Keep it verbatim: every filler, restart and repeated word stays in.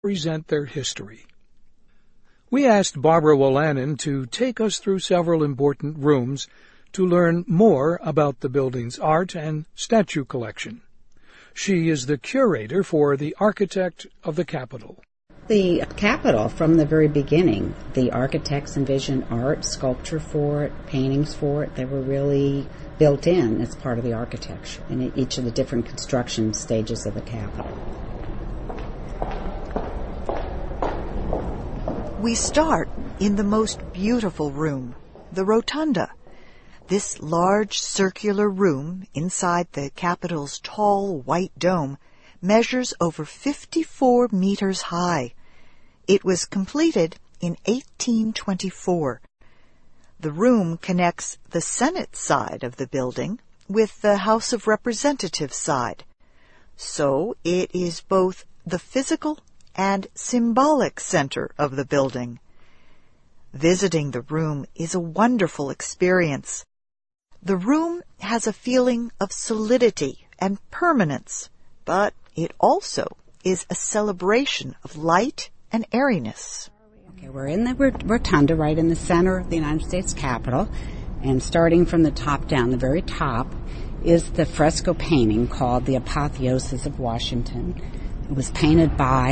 present their history. We asked Barbara Wolanin to take us through several important rooms to learn more about the building's art and statue collection. She is the curator for the Architect of the Capitol. The Capitol, from the very beginning, the architects envisioned art, sculpture for it, paintings for it. They were really built in as part of the architecture in each of the different construction stages of the Capitol. We start in the most beautiful room, the Rotunda. This large circular room inside the Capitol's tall white dome measures over fifty-four meters high. It was completed in eighteen twenty-four. The room connects the Senate side of the building with the House of Representatives side. So it is both the physical and symbolic center of the building. Visiting the room is a wonderful experience. The room has a feeling of solidity and permanence, but it also is a celebration of light and airiness. Okay, we're in the rotunda right in the center of the United States Capitol, and starting from the top down, the very top, is the fresco painting called The Apotheosis of Washington. It was painted by